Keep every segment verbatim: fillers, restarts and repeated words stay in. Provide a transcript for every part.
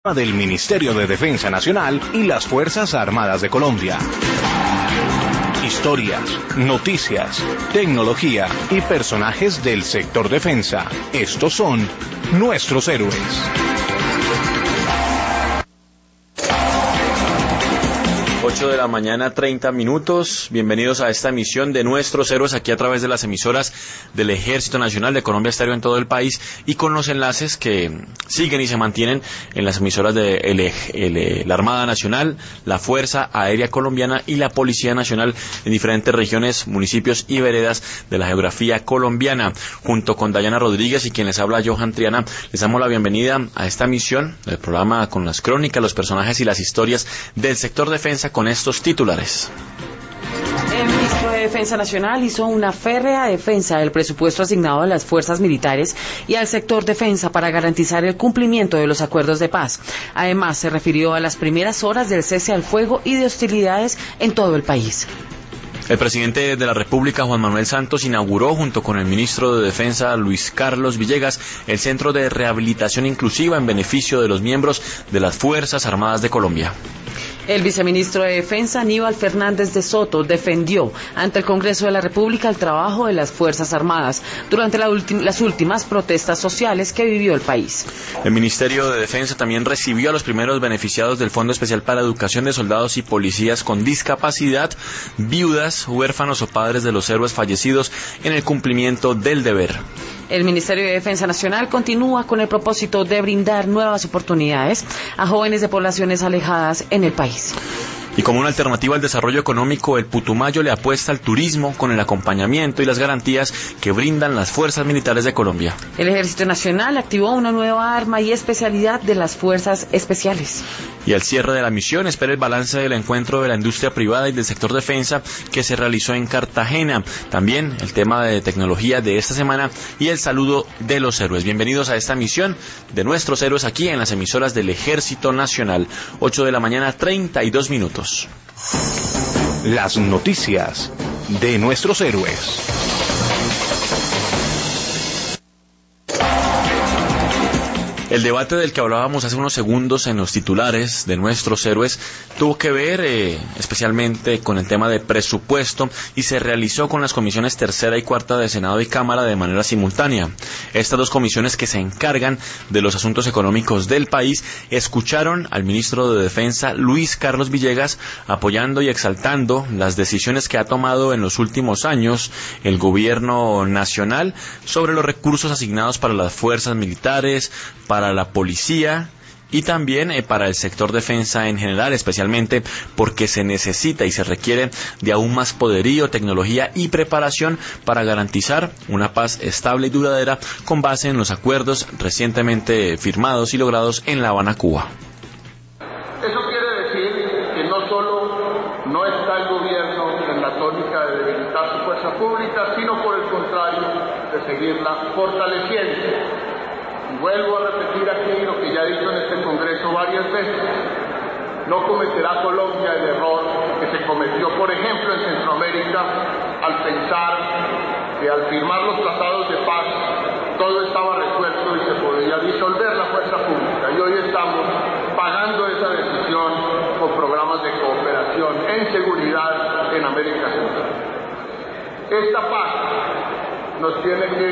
del Ministerio de Defensa Nacional y las Fuerzas Armadas de Colombia. Historias, noticias, tecnología y personajes del sector defensa. Estos son nuestros héroes. ocho de la mañana, treinta minutos. Bienvenidos a esta emisión de Nuestros Héroes aquí a través de las emisoras del Ejército Nacional de Colombia Estéreo en todo el país y con los enlaces que siguen y se mantienen en las emisoras de el, el, la Armada Nacional, la Fuerza Aérea Colombiana y la Policía Nacional en diferentes regiones, municipios y veredas de la geografía colombiana. Junto con Dayana Rodríguez y quien les habla, Johan Triana, les damos la bienvenida a esta emisión del programa con las crónicas, los personajes y las historias del sector defensa con estos titulares. El ministro de Defensa Nacional hizo una férrea defensa del presupuesto asignado a las fuerzas militares y al sector defensa para garantizar el cumplimiento de los acuerdos de paz. Además, se refirió a las primeras horas del cese al fuego y de hostilidades en todo el país. El presidente de la República, Juan Manuel Santos, inauguró junto con el ministro de Defensa, Luis Carlos Villegas, el Centro de Rehabilitación Inclusiva en beneficio de los miembros de las Fuerzas Armadas de Colombia. El viceministro de Defensa, Aníbal Fernández de Soto, defendió ante el Congreso de la República el trabajo de las Fuerzas Armadas durante la las últimas protestas sociales que vivió el país. El Ministerio de Defensa también recibió a los primeros beneficiados del Fondo Especial para Educación de Soldados y Policías con Discapacidad, viudas, huérfanos o padres de los héroes fallecidos en el cumplimiento del deber. El Ministerio de Defensa Nacional continúa con el propósito de brindar nuevas oportunidades a jóvenes de poblaciones alejadas en el país. Y como una alternativa al desarrollo económico, el Putumayo le apuesta al turismo con el acompañamiento y las garantías que brindan las fuerzas militares de Colombia. El Ejército Nacional activó una nueva arma y especialidad de las fuerzas especiales. Y al cierre de la misión espera el balance del encuentro de la industria privada y del sector defensa que se realizó en Cartagena. También el tema de tecnología de esta semana y el saludo de los héroes. Bienvenidos a esta misión de Nuestros Héroes aquí en las emisoras del Ejército Nacional. ocho de la mañana, treinta y dos minutos. Las noticias de nuestros héroes. El debate del que hablábamos hace unos segundos en los titulares de Nuestros Héroes tuvo que ver eh, especialmente con el tema de presupuesto y se realizó con las comisiones tercera y cuarta de Senado y Cámara de manera simultánea. Estas dos comisiones que se encargan de los asuntos económicos del país escucharon al ministro de Defensa, Luis Carlos Villegas, apoyando y exaltando las decisiones que ha tomado en los últimos años el gobierno nacional sobre los recursos asignados para las fuerzas militares, para para la policía y también eh, para el sector defensa en general, especialmente porque se necesita y se requiere de aún más poderío, tecnología y preparación para garantizar una paz estable y duradera con base en los acuerdos recientemente firmados y logrados en La Habana, Cuba. Eso quiere decir que no solo no está el gobierno en la tónica de debilitar su fuerza pública, sino por el contrario, de seguirla fortaleciendo. Vuelvo a repetir aquí lo que ya he dicho en este Congreso varias veces. No cometerá Colombia el error que se cometió, por ejemplo, en Centroamérica, al pensar que al firmar los tratados de paz todo estaba resuelto y se podía disolver la fuerza pública. Y hoy estamos pagando esa decisión con programas de cooperación en seguridad en América Central. Esta paz nos tiene que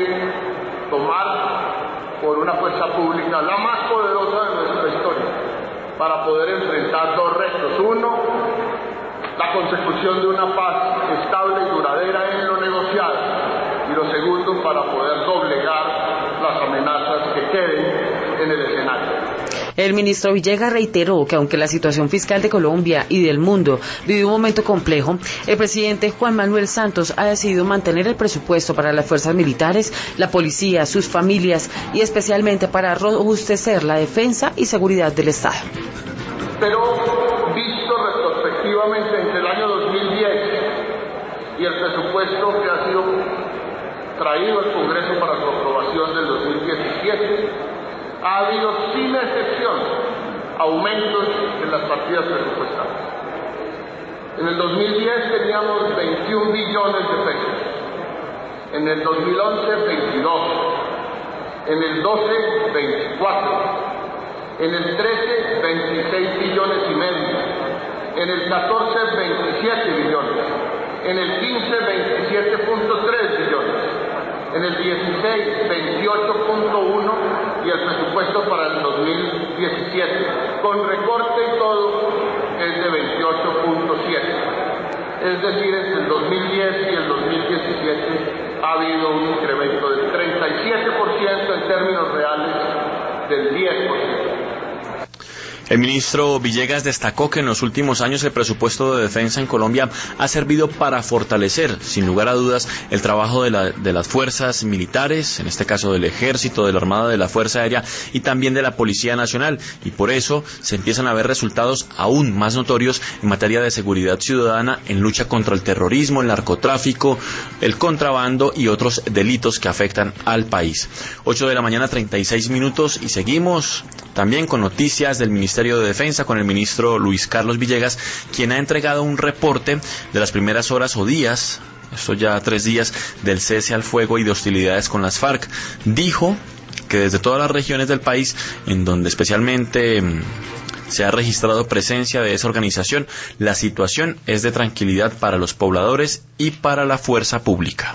tomar por una fuerza pública la más poderosa de nuestra historia, para poder enfrentar dos retos. Uno, la consecución de una paz estable y duradera en lo negociado. Y lo segundo, para poder doblegar las amenazas que queden en el escenario. El ministro Villegas reiteró que aunque la situación fiscal de Colombia y del mundo vive un momento complejo, el presidente Juan Manuel Santos ha decidido mantener el presupuesto para las fuerzas militares, la policía, sus familias y especialmente para robustecer la defensa y seguridad del Estado. Pero visto retrospectivamente entre el año dos mil diez y el presupuesto que ha sido traído al Congreso para su aprobación del dos mil diecisiete, ha habido sin excepción aumentos en las partidas presupuestarias. En el dos mil diez teníamos veintiún billones de pesos, en el dos mil once veintidós, en el doce veinticuatro, En el trece, veintiséis billones y medio. En el catorce, veintisiete billones. En el quince, veintisiete punto tres billones. En el dieciséis, veintiocho punto uno y el presupuesto para el dos mil diecisiete, con recorte y todo, es de veintiocho punto siete. Es decir, entre el dos mil diez y el dos mil diecisiete ha habido un incremento del treinta y siete por ciento en términos reales, del diez por ciento. El ministro Villegas destacó que en los últimos años el presupuesto de defensa en Colombia ha servido para fortalecer, sin lugar a dudas, el trabajo de, la, de las fuerzas militares, en este caso del Ejército, de la Armada, de la Fuerza Aérea y también de la Policía Nacional. Y por eso se empiezan a ver resultados aún más notorios en materia de seguridad ciudadana, en lucha contra el terrorismo, el narcotráfico, el contrabando y otros delitos que afectan al país. ocho de la mañana, treinta y seis minutos, y seguimos también con noticias del Ministerio de Defensa con el ministro Luis Carlos Villegas, quien ha entregado un reporte de las primeras horas o días, esto ya tres días, del cese al fuego y de hostilidades con las FARC. Dijo que desde todas las regiones del país, en donde especialmente mmm, se ha registrado presencia de esa organización, la situación es de tranquilidad para los pobladores y para la fuerza pública.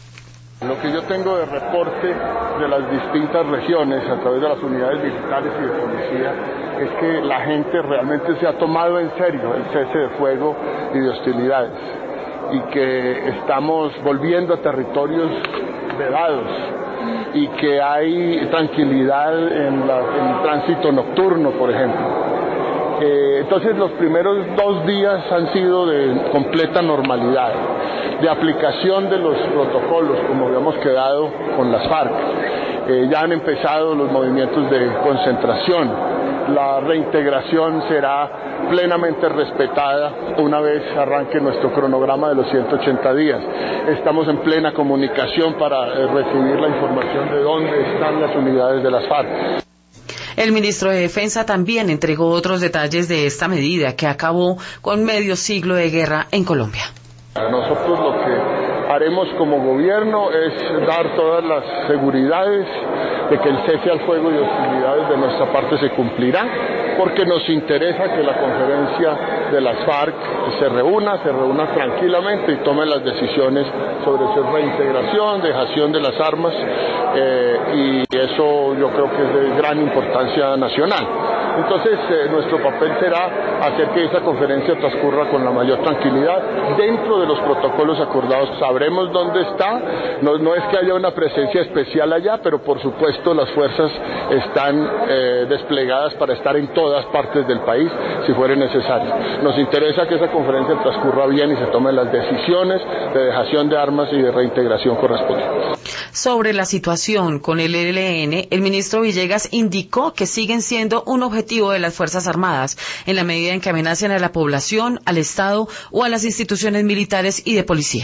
Lo que yo tengo de reporte de las distintas regiones a través de las unidades militares y de policía es que la gente realmente se ha tomado en serio el cese de fuego y de hostilidades y que estamos volviendo a territorios vedados y que hay tranquilidad en, la, en el tránsito nocturno, por ejemplo. Eh, entonces los primeros dos días han sido de completa normalidad, de aplicación de los protocolos como habíamos quedado con las FARC. Eh, ya han empezado los movimientos de concentración. La reintegración será plenamente respetada una vez arranque nuestro cronograma de los ciento ochenta días. Estamos en plena comunicación para eh, recibir la información de dónde están las unidades de las FARC. El ministro de Defensa también entregó otros detalles de esta medida que acabó con medio siglo de guerra en Colombia. Nosotros lo que haremos como gobierno es dar todas las seguridades de que el cese al fuego y hostilidades de nuestra parte se cumplirá, porque nos interesa que la conferencia de las FARC se reúna, se reúna tranquilamente y tome las decisiones sobre su reintegración, dejación de las armas, eh, y eso yo creo que es de gran importancia nacional. Entonces, eh, nuestro papel será hacer que esa conferencia transcurra con la mayor tranquilidad dentro de los protocolos acordados. Sabremos dónde está, no, no es que haya una presencia especial allá, pero por supuesto las fuerzas están eh, desplegadas para estar en todas partes del país si fuera necesario. Nos interesa que esa conferencia transcurra bien y se tomen las decisiones de dejación de armas y de reintegración correspondientes. Sobre la situación con el E L N, el ministro Villegas indicó que siguen siendo un objetivo de las Fuerzas Armadas en la medida en que amenacen a la población, al Estado o a las instituciones militares y de policía.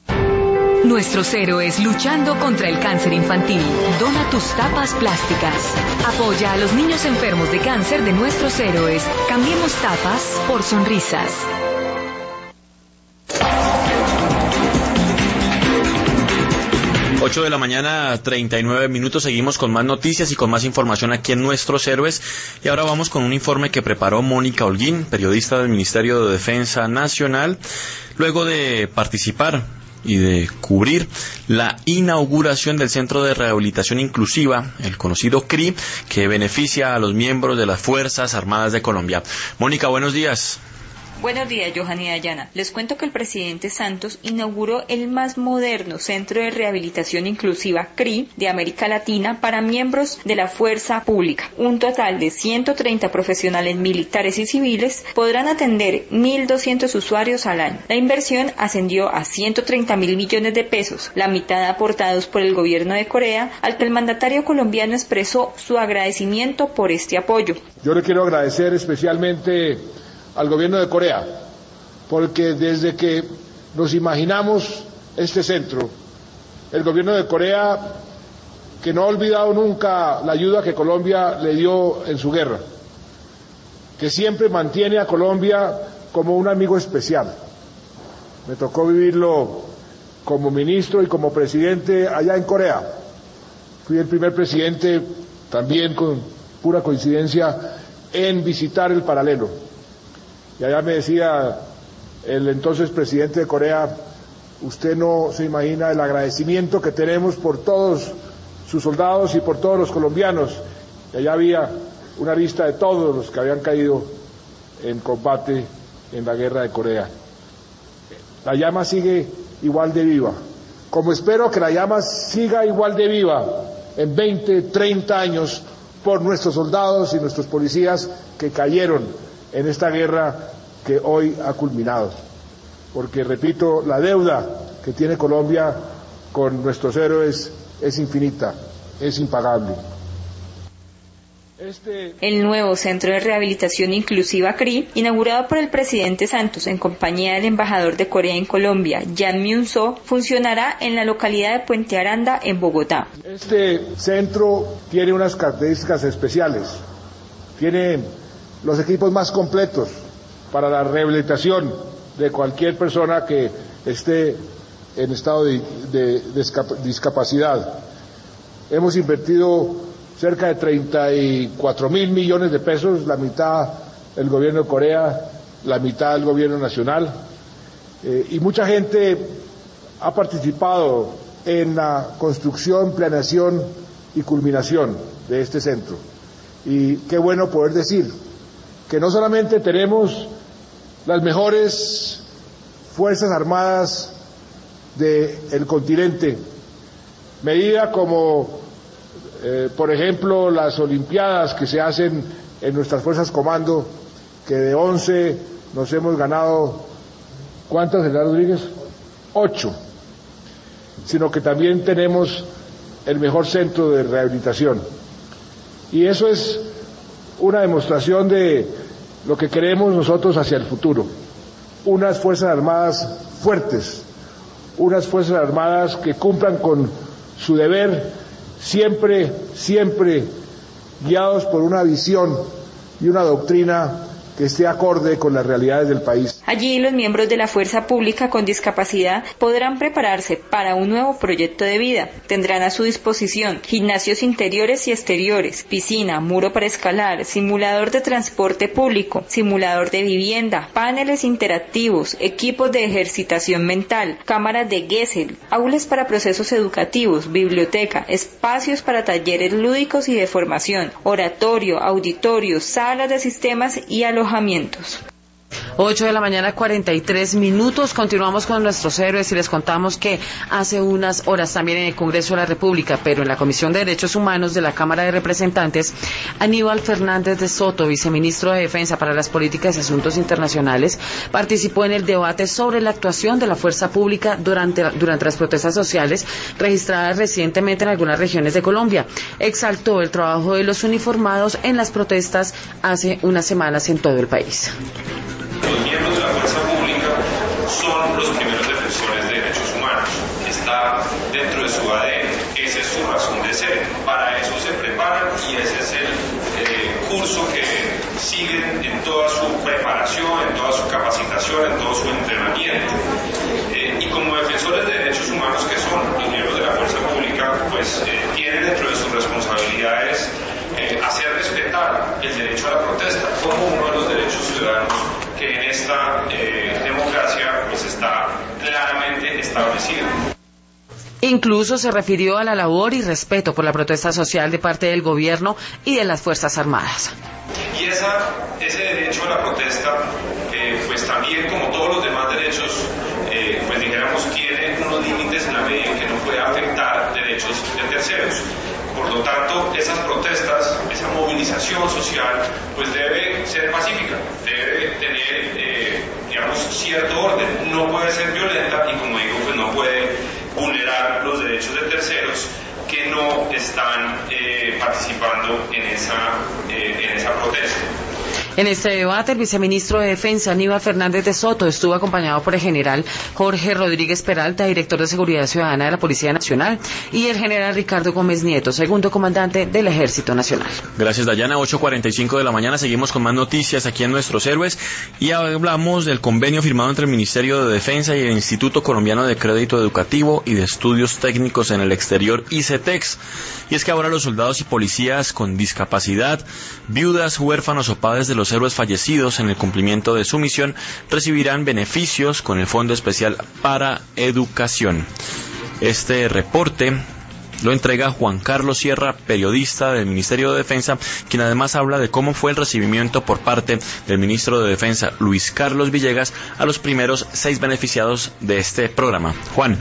Nuestros héroes luchando contra el cáncer infantil. Dona tus tapas plásticas. Apoya a los niños enfermos de cáncer de nuestros héroes. Cambiemos tapas por sonrisas. ocho de la mañana, treinta y nueve minutos, seguimos con más noticias y con más información aquí en Nuestros Héroes. Y ahora vamos con un informe que preparó Mónica Holguín, periodista del Ministerio de Defensa Nacional, luego de participar y de cubrir la inauguración del Centro de Rehabilitación Inclusiva, el conocido C R I, que beneficia a los miembros de las Fuerzas Armadas de Colombia. Mónica, buenos días. Buenos días, Johanny Dayana. Les cuento que el presidente Santos inauguró el más moderno Centro de Rehabilitación Inclusiva C R I de América Latina para miembros de la fuerza pública. Un total de ciento treinta profesionales militares y civiles podrán atender mil doscientos usuarios al año. La inversión ascendió a ciento treinta mil millones de pesos, la mitad aportados por el gobierno de Corea, al que el mandatario colombiano expresó su agradecimiento por este apoyo. Yo le quiero agradecer especialmente al gobierno de Corea, porque desde que nos imaginamos este centro, el gobierno de Corea, que no ha olvidado nunca la ayuda que Colombia le dio en su guerra, que siempre mantiene a Colombia como un amigo especial. Me tocó vivirlo como ministro y como presidente allá en Corea. Fui el primer presidente también con pura coincidencia, en visitar el paralelo. Y allá me decía el entonces presidente de Corea, usted no se imagina el agradecimiento que tenemos por todos sus soldados y por todos los colombianos. Y allá había una lista de todos los que habían caído en combate en la guerra de Corea. La llama sigue igual de viva, como espero que la llama siga igual de viva en veinte, treinta años por nuestros soldados y nuestros policías que cayeron en esta guerra que hoy ha culminado. Porque, repito, la deuda que tiene Colombia con nuestros héroes es infinita, es impagable. Este... El nuevo Centro de Rehabilitación Inclusiva C R I, inaugurado por el presidente Santos en compañía del embajador de Corea en Colombia, Jang Myung-soo, funcionará en la localidad de Puente Aranda, en Bogotá. Este centro tiene unas características especiales. Tiene los equipos más completos para la rehabilitación de cualquier persona que esté en estado de, de, de discapacidad. Hemos invertido cerca de treinta y cuatro mil millones de pesos, la mitad el gobierno de Corea, la mitad el gobierno nacional, eh, y mucha gente ha participado en la construcción, planeación y culminación de este centro. Y qué bueno poder decir que no solamente tenemos las mejores fuerzas armadas del continente, medida como Eh, por ejemplo, las olimpiadas que se hacen en nuestras fuerzas comando, que de once nos hemos ganado, ¿cuántas, general Rodríguez? Ocho. Sino que también tenemos el mejor centro de rehabilitación. Y eso es una demostración de lo que queremos nosotros hacia el futuro. Unas fuerzas armadas fuertes, unas fuerzas armadas que cumplan con su deber, siempre, siempre guiados por una visión y una doctrina que esté acorde con las realidades del país. Allí los miembros de la fuerza pública con discapacidad podrán prepararse para un nuevo proyecto de vida. Tendrán a su disposición gimnasios interiores y exteriores, piscina, muro para escalar, simulador de transporte público, simulador de vivienda, paneles interactivos, equipos de ejercitación mental, cámaras de Gesell, aulas para procesos educativos, biblioteca, espacios para talleres lúdicos y de formación, oratorio, auditorio, salas de sistemas y alojamientos. ocho de la mañana, cuarenta y tres minutos. Continuamos con nuestros héroes y les contamos que hace unas horas también en el Congreso de la República, pero en la Comisión de Derechos Humanos de la Cámara de Representantes, Aníbal Fernández de Soto, viceministro de Defensa para las Políticas y Asuntos Internacionales, participó en el debate sobre la actuación de la fuerza pública durante, durante las protestas sociales registradas recientemente en algunas regiones de Colombia. Exaltó el trabajo de los uniformados en las protestas hace unas semanas en todo el país. Los miembros de la fuerza pública son los primeros defensores de derechos humanos. Está dentro de su A D N. Esa es su razón de ser. Para eso se preparan y ese es el eh, curso que siguen en toda su preparación, en toda su capacitación, en todo su entrenamiento. Eh, y como defensores de derechos humanos que son los miembros de la fuerza pública, pues eh, tienen dentro de sus responsabilidades eh, hacer respetar el derecho a la protesta como uno de los derechos ciudadanos que en esta eh, democracia pues está claramente establecido. Incluso se refirió a la labor y respeto por la protesta social de parte del gobierno y de las Fuerzas Armadas. Y esa, ese derecho a la protesta, eh, pues también como todos los demás derechos, eh, pues dijéramos, tiene unos límites en la medida en que no puede afectar derechos de terceros. Por lo tanto, esas protestas, esa movilización social, pues debe ser pacífica, debe tener, eh, digamos, cierto orden, no puede ser violenta y, como digo, pues no puede vulnerar los derechos de terceros que no están eh, participando en esa, eh, en esa protesta. En este debate, el viceministro de Defensa, Aníbal Fernández de Soto, estuvo acompañado por el general Jorge Rodríguez Peralta, director de Seguridad Ciudadana de la Policía Nacional, y el general Ricardo Gómez Nieto, segundo comandante del Ejército Nacional. Gracias, Dayana. ocho cuarenta y cinco de la mañana. Seguimos con más noticias aquí en Nuestros Héroes y hablamos del convenio firmado entre el Ministerio de Defensa y el Instituto Colombiano de Crédito Educativo y de Estudios Técnicos en el Exterior, ICETEX. Y es que ahora los soldados y policías con discapacidad, viudas, huérfanos o padres de los héroes fallecidos en el cumplimiento de su misión recibirán beneficios con el Fondo Especial para Educación. Este reporte lo entrega Juan Carlos Sierra, periodista del Ministerio de Defensa, quien además habla de cómo fue el recibimiento por parte del ministro de Defensa, Luis Carlos Villegas, a los primeros seis beneficiados de este programa. Juan.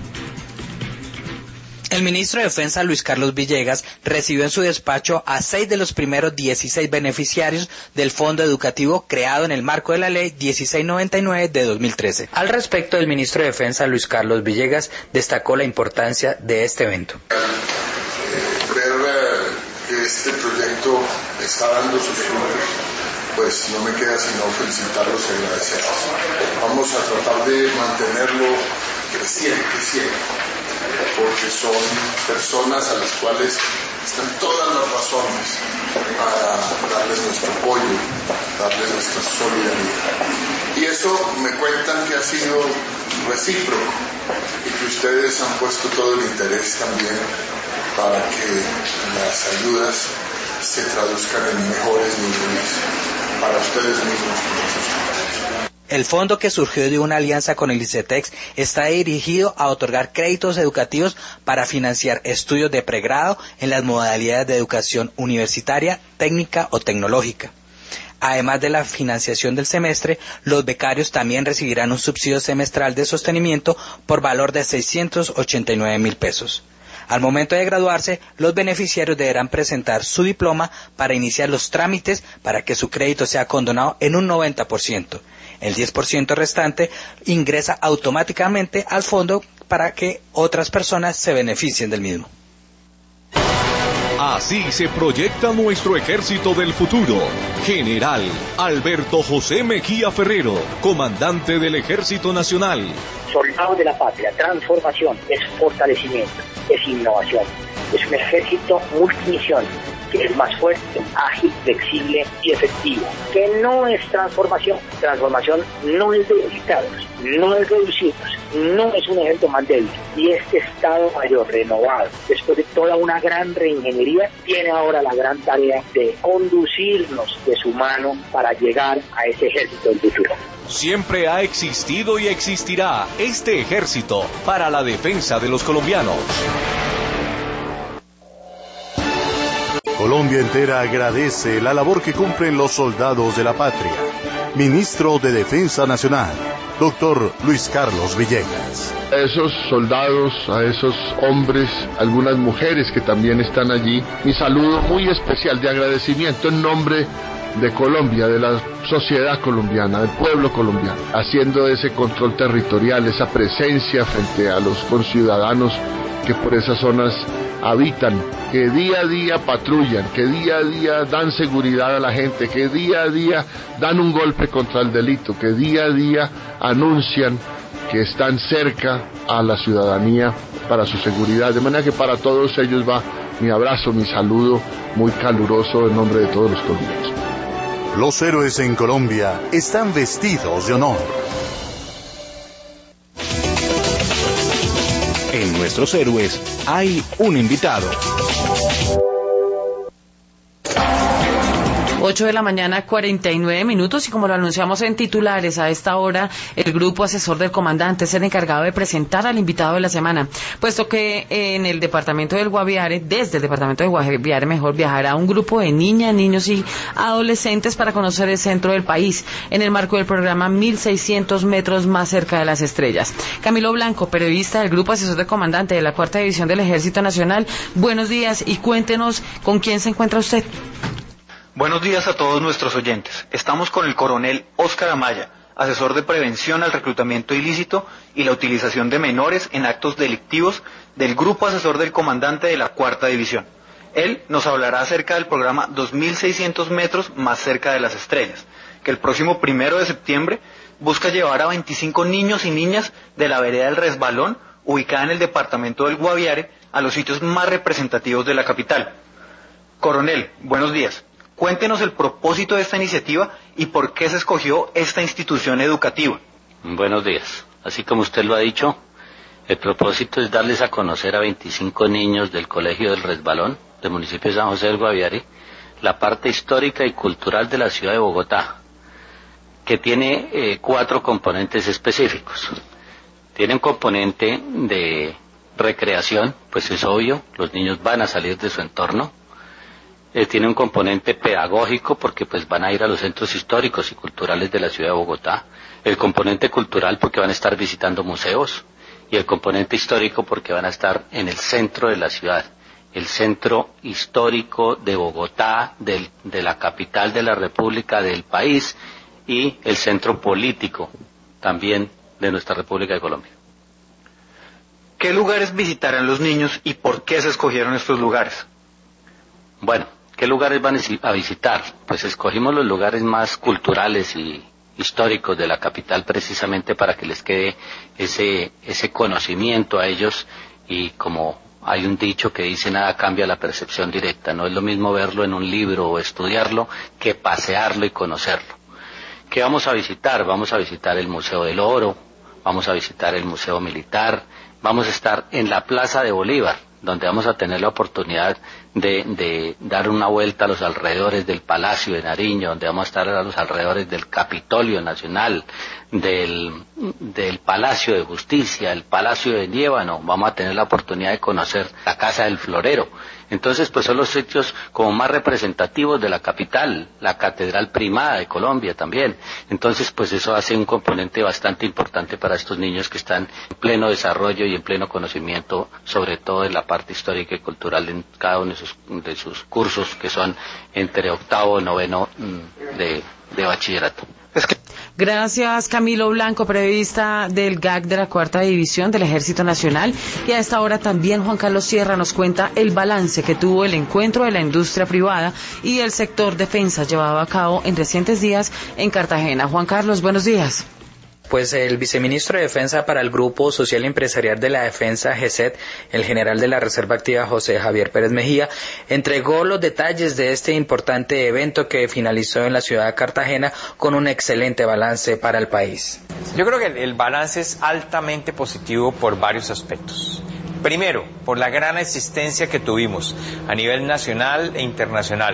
El ministro de Defensa, Luis Carlos Villegas, recibió en su despacho a seis de los primeros dieciséis beneficiarios del Fondo Educativo creado en el marco de la Ley dieciséis noventa y nueve de dos mil trece. Al respecto, el ministro de Defensa, Luis Carlos Villegas, destacó la importancia de este evento. Eh, ver que este proyecto está dando sus frutos, pues no me queda sino felicitarlos y agradecerlos. Vamos a tratar de mantenerlo creciente siempre, porque son personas a las cuales están todas las razones para darles nuestro apoyo, darles nuestra solidaridad. Y eso me cuentan que ha sido recíproco y que ustedes han puesto todo el interés también para que las ayudas se traduzcan en mejores niveles para ustedes mismos como ustedes. El fondo, que surgió de una alianza con el ICETEX, está dirigido a otorgar créditos educativos para financiar estudios de pregrado en las modalidades de educación universitaria, técnica o tecnológica. Además de la financiación del semestre, los becarios también recibirán un subsidio semestral de sostenimiento por valor de seiscientos ochenta y nueve mil pesos. Al momento de graduarse, los beneficiarios deberán presentar su diploma para iniciar los trámites para que su crédito sea condonado en un noventa por ciento. El diez por ciento restante ingresa automáticamente al fondo para que otras personas se beneficien del mismo. Así se proyecta nuestro ejército del futuro. General Alberto José Mejía Ferrero, comandante del Ejército Nacional. Soldados de la patria, transformación, es fortalecimiento, es innovación, es un ejército multimisión, que es más fuerte, ágil, flexible y efectivo, que no es transformación. Transformación no es debilitarnos, no es reducirnos, no es un ejército más débil. Y este Estado Mayor renovado, después de toda una gran reingeniería, tiene ahora la gran tarea de conducirnos de su mano para llegar a ese ejército del futuro. Siempre ha existido y existirá este ejército para la defensa de los colombianos. Colombia entera agradece la labor que cumplen los soldados de la patria. Ministro de Defensa Nacional, doctor Luis Carlos Villegas. A esos soldados, a esos hombres, algunas mujeres que también están allí, mi saludo muy especial de agradecimiento en nombre de Colombia, de la sociedad colombiana, del pueblo colombiano, haciendo ese control territorial, esa presencia frente a los conciudadanos que por esas zonas habitan, que día a día patrullan, que día a día dan seguridad a la gente, que día a día dan un golpe contra el delito, que día a día anuncian que están cerca a la ciudadanía para su seguridad. De manera que para todos ellos va mi abrazo, mi saludo muy caluroso en nombre de todos los colombianos. Los héroes en Colombia están vestidos de honor. En Nuestros Héroes hay un invitado. ocho de la mañana, cuarenta y nueve minutos, y como lo anunciamos en titulares, a esta hora el grupo asesor del comandante es el encargado de presentar al invitado de la semana, puesto que en el departamento del Guaviare, desde el departamento del Guaviare, mejor, viajará un grupo de niñas, niños y adolescentes para conocer el centro del país, en el marco del programa mil seiscientos metros más cerca de las estrellas. Camilo Blanco, periodista del grupo asesor del comandante de la cuarta división del Ejército Nacional, buenos días y cuéntenos con quién se encuentra usted. Buenos días a todos nuestros oyentes. Estamos con el coronel Óscar Amaya, asesor de prevención al reclutamiento ilícito y la utilización de menores en actos delictivos del grupo asesor del comandante de la cuarta división. Él nos hablará acerca del programa dos mil seiscientos metros más cerca de las estrellas, que el próximo primero de septiembre busca llevar a veinticinco niños y niñas de la vereda del Resbalón, ubicada en el departamento del Guaviare, a los sitios más representativos de la capital. Coronel, buenos días. Cuéntenos el propósito de esta iniciativa y por qué se escogió esta institución educativa. Buenos días. Así como usted lo ha dicho, el propósito es darles a conocer a veinticinco niños del Colegio del Resbalón, del municipio de San José del Guaviare, la parte histórica y cultural de la ciudad de Bogotá, que tiene eh, cuatro componentes específicos. Tiene un componente de recreación, pues es obvio, los niños van a salir de su entorno. Eh, tiene un componente pedagógico, porque pues van a ir a los centros históricos y culturales de la ciudad de Bogotá. El componente cultural, porque van a estar visitando museos. Y el componente histórico, porque van a estar en el centro de la ciudad, el centro histórico de Bogotá, del, de la capital de la República, del país, y el centro político también de nuestra República de Colombia. ¿Qué lugares visitarán los niños y por qué se escogieron estos lugares? Bueno, ¿qué lugares van a visitar? Pues escogimos los lugares más culturales y históricos de la capital, precisamente para que les quede ese, ese conocimiento a ellos, y como hay un dicho que dice, nada cambia la percepción directa. No es lo mismo verlo en un libro o estudiarlo que pasearlo y conocerlo. ¿Qué vamos a visitar? Vamos a visitar el Museo del Oro, vamos a visitar el Museo Militar, vamos a estar en la Plaza de Bolívar, donde vamos a tener la oportunidad de, de dar una vuelta a los alrededores del Palacio de Nariño, donde vamos a estar a los alrededores del Capitolio Nacional, del, del Palacio de Justicia, el Palacio de Liébano. Vamos a tener la oportunidad de conocer la Casa del Florero. Entonces, pues son los sitios como más representativos de la capital, la Catedral Primada de Colombia también. Entonces, pues eso hace un componente bastante importante para estos niños que están en pleno desarrollo y en pleno conocimiento, sobre todo en la parte histórica y cultural en cada uno de sus, de sus cursos, que son entre octavo y noveno de, de bachillerato. Es que Gracias, Camilo Blanco, periodista del G A C de la Cuarta División del Ejército Nacional. Y a esta hora también Juan Carlos Sierra nos cuenta el balance que tuvo el encuentro de la industria privada y el sector defensa llevado a cabo en recientes días en Cartagena. Juan Carlos, buenos días. Pues el viceministro de Defensa para el Grupo Social Empresarial de la Defensa, G E S E T, el general de la Reserva Activa, José Javier Pérez Mejía, entregó los detalles de este importante evento que finalizó en la ciudad de Cartagena con un excelente balance para el país. Yo creo que el balance es altamente positivo por varios aspectos. Primero, por la gran asistencia que tuvimos a nivel nacional e internacional.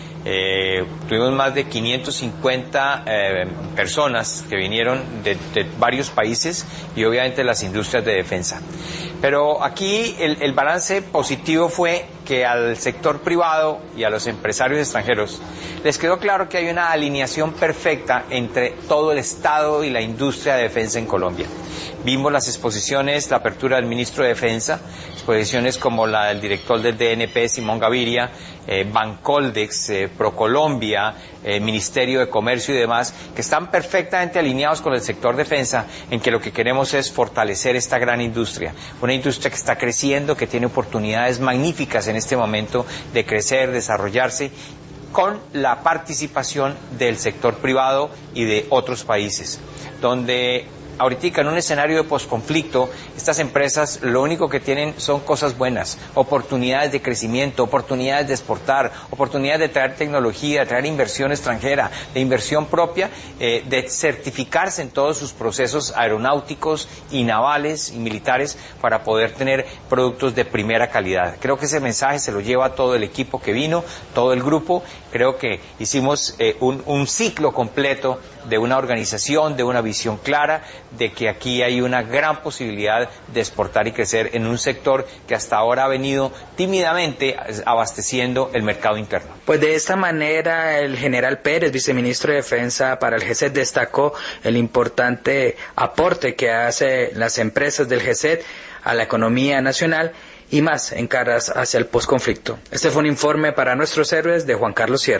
Eh, tuvimos más de quinientas cincuenta eh, personas que vinieron de, de varios países y obviamente las industrias de defensa. Pero aquí el, el balance positivo fue que al sector privado y a los empresarios extranjeros les quedó claro que hay una alineación perfecta entre todo el Estado y la industria de defensa en Colombia. Vimos las exposiciones, la apertura del ministro de Defensa, exposiciones como la del director del D N P, Simón Gaviria, eh, Bancoldex, eh, Procolombia, eh, Ministerio de Comercio y demás, que están perfectamente alineados con el sector defensa, en que lo que queremos es fortalecer esta gran industria. Una industria que está creciendo, que tiene oportunidades magníficas en este momento de crecer, desarrollarse, con la participación del sector privado y de otros países, donde ahorita en un escenario de posconflicto, estas empresas lo único que tienen son cosas buenas, oportunidades de crecimiento, oportunidades de exportar, oportunidades de traer tecnología, de traer inversión extranjera, de inversión propia, eh, de certificarse en todos sus procesos aeronáuticos y navales y militares para poder tener productos de primera calidad. Creo que ese mensaje se lo lleva todo el equipo que vino, todo el grupo. Creo que hicimos eh, un, un ciclo completo de una organización, de una visión clara, de que aquí hay una gran posibilidad de exportar y crecer en un sector que hasta ahora ha venido tímidamente abasteciendo el mercado interno. Pues de esta manera el general Pérez, viceministro de Defensa para el G E S E T, destacó el importante aporte que hacen las empresas del G E S E T a la economía nacional y más en caras hacia el posconflicto. Este fue un informe para nuestros héroes de Juan Carlos Sierra.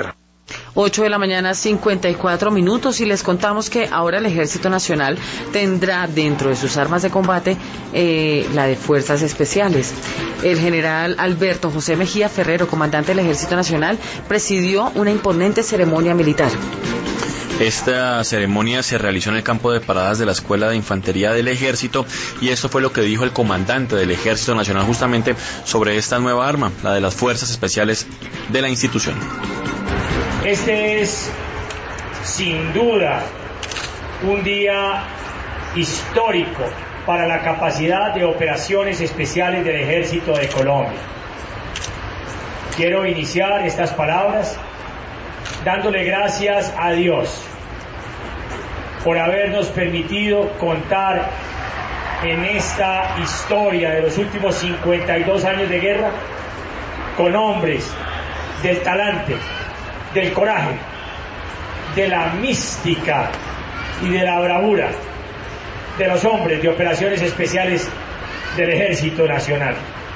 ocho de la mañana, cincuenta y cuatro minutos, y les contamos que ahora el Ejército Nacional tendrá dentro de sus armas de combate eh, la de Fuerzas Especiales. El general Alberto José Mejía Ferrero, comandante del Ejército Nacional, presidió una imponente ceremonia militar. Esta ceremonia se realizó en el campo de paradas de la Escuela de Infantería del Ejército, y esto fue lo que dijo el comandante del Ejército Nacional justamente sobre esta nueva arma, la de las Fuerzas Especiales de la institución. Este es, sin duda, un día histórico para la capacidad de operaciones especiales del Ejército de Colombia. Quiero iniciar estas palabras dándole gracias a Dios por habernos permitido contar en esta historia de los últimos cincuenta y dos años de guerra con hombres del talante, del coraje, de la mística y de la bravura de los hombres de operaciones especiales del Ejército Nacional.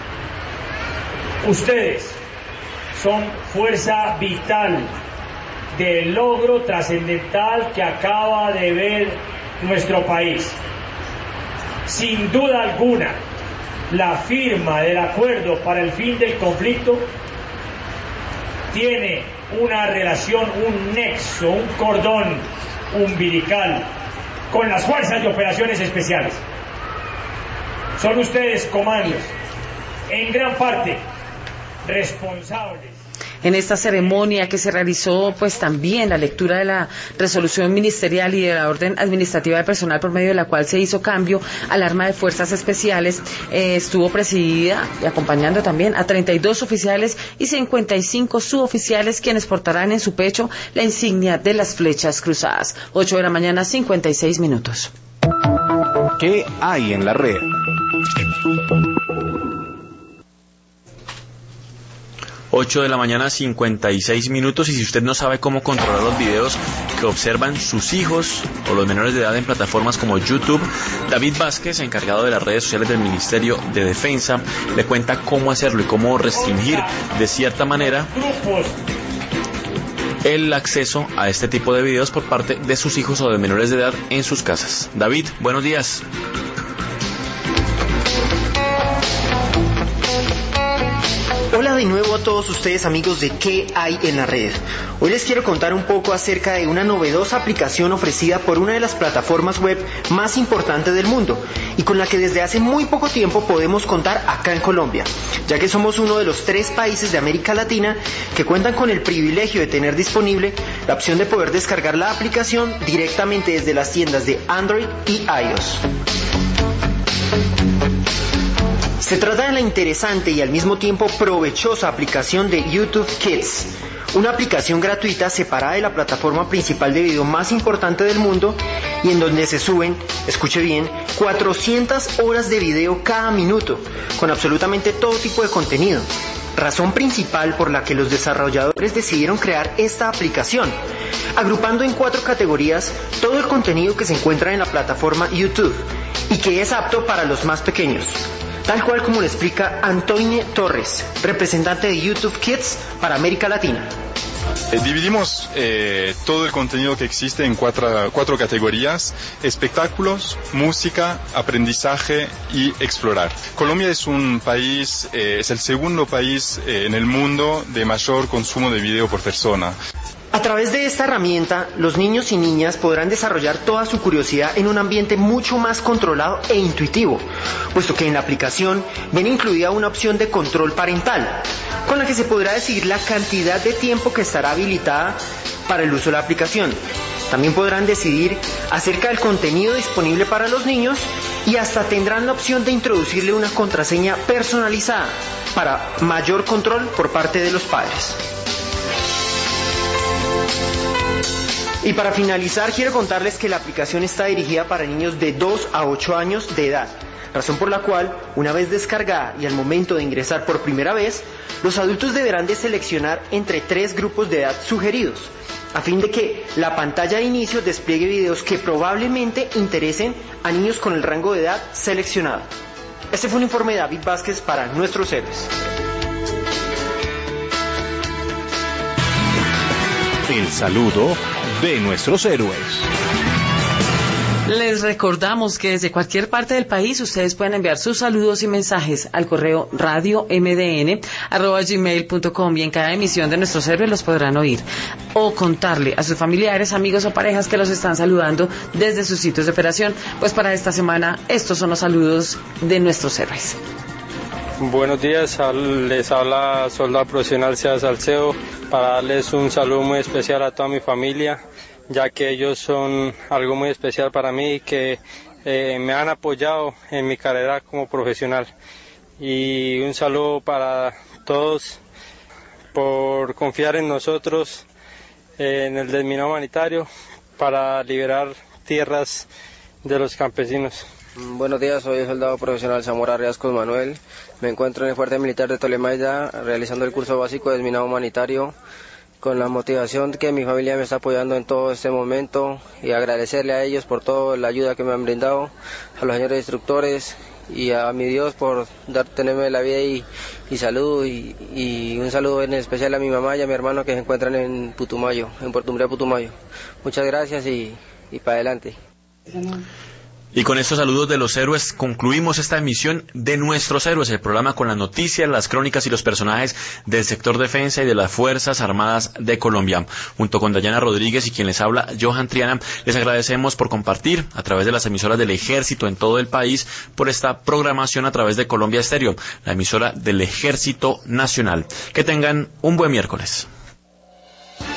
Ustedes son fuerza vital del logro trascendental que acaba de ver nuestro país. Sin duda alguna, la firma del acuerdo para el fin del conflicto tiene una relación, un nexo, un cordón umbilical con las fuerzas de operaciones especiales. Son ustedes, comandos, en gran parte responsables. En esta ceremonia que se realizó pues también la lectura de la resolución ministerial y de la orden administrativa de personal por medio de la cual se hizo cambio al arma de fuerzas especiales, eh, estuvo presidida y acompañando también a treinta y dos oficiales y cincuenta y cinco suboficiales, quienes portarán en su pecho la insignia de las flechas cruzadas. ocho de la mañana, cincuenta y seis minutos. ¿Qué hay en la red? ocho de la mañana, cincuenta y seis minutos, y si usted no sabe cómo controlar los videos que observan sus hijos o los menores de edad en plataformas como YouTube, David Vázquez, encargado de las redes sociales del Ministerio de Defensa, le cuenta cómo hacerlo y cómo restringir de cierta manera el acceso a este tipo de videos por parte de sus hijos o de menores de edad en sus casas. David, buenos días. Hola de nuevo a todos ustedes, amigos de ¿Qué hay en la red? Hoy les quiero contar un poco acerca de una novedosa aplicación ofrecida por una de las plataformas web más importantes del mundo y con la que desde hace muy poco tiempo podemos contar acá en Colombia, ya que somos uno de los tres países de América Latina que cuentan con el privilegio de tener disponible la opción de poder descargar la aplicación directamente desde las tiendas de Android y iOS. Se trata de la interesante y al mismo tiempo provechosa aplicación de YouTube Kids, una aplicación gratuita separada de la plataforma principal de video más importante del mundo y en donde se suben, escuche bien, cuatrocientas horas de video cada minuto, con absolutamente todo tipo de contenido. Razón principal por la que los desarrolladores decidieron crear esta aplicación, agrupando en cuatro categorías todo el contenido que se encuentra en la plataforma YouTube y que es apto para los más pequeños. Tal cual como lo explica Antoine Torres, representante de YouTube Kids para América Latina. Eh, dividimos eh, todo el contenido que existe en cuatro, cuatro categorías: espectáculos, música, aprendizaje y explorar. Colombia es un país, eh, es el segundo país eh, en el mundo de mayor consumo de video por persona. A través de esta herramienta, los niños y niñas podrán desarrollar toda su curiosidad en un ambiente mucho más controlado e intuitivo, puesto que en la aplicación viene incluida una opción de control parental, con la que se podrá decidir la cantidad de tiempo que estará habilitada para el uso de la aplicación. También podrán decidir acerca del contenido disponible para los niños y hasta tendrán la opción de introducirle una contraseña personalizada para mayor control por parte de los padres. Y para finalizar, quiero contarles que la aplicación está dirigida para niños de dos a ocho años de edad, razón por la cual, una vez descargada y al momento de ingresar por primera vez, los adultos deberán de seleccionar entre tres grupos de edad sugeridos, a fin de que la pantalla de inicio despliegue videos que probablemente interesen a niños con el rango de edad seleccionado. Este fue un informe de David Vázquez para Nuestros Héroes. El saludo de nuestros héroes. Les recordamos que desde cualquier parte del país ustedes pueden enviar sus saludos y mensajes al correo radio m d n arroba gmail punto com y en cada emisión de Nuestros Héroes los podrán oír o contarle a sus familiares, amigos o parejas que los están saludando desde sus sitios de operación. Pues para esta semana estos son los saludos de Nuestros Héroes. Buenos días, les habla Soldado Profesional Sea Salcedo para darles un saludo muy especial a toda mi familia, ya que ellos son algo muy especial para mí y que eh, me han apoyado en mi carrera como profesional. Y un saludo para todos por confiar en nosotros, eh, en el desminado humanitario, para liberar tierras de los campesinos. Buenos días, soy el soldado profesional Zamora Riascos Manuel. Me encuentro en el Fuerte Militar de Tolemaida realizando el curso básico de desminado humanitario, con la motivación que mi familia me está apoyando en todo este momento, y agradecerle a ellos por toda la ayuda que me han brindado, a los señores instructores y a mi Dios por dar, tenerme la vida y, y salud, y, y un saludo en especial a mi mamá y a mi hermano que se encuentran en Putumayo, en Puerto Umbría, Putumayo. Muchas gracias y, y para adelante. Y con estos saludos de los héroes concluimos esta emisión de Nuestros Héroes, el programa con las noticias, las crónicas y los personajes del sector defensa y de las Fuerzas Armadas de Colombia. Junto con Dayana Rodríguez y quien les habla, Johan Triana, les agradecemos por compartir a través de las emisoras del Ejército en todo el país por esta programación a través de Colombia Estéreo, la emisora del Ejército Nacional. Que tengan un buen miércoles.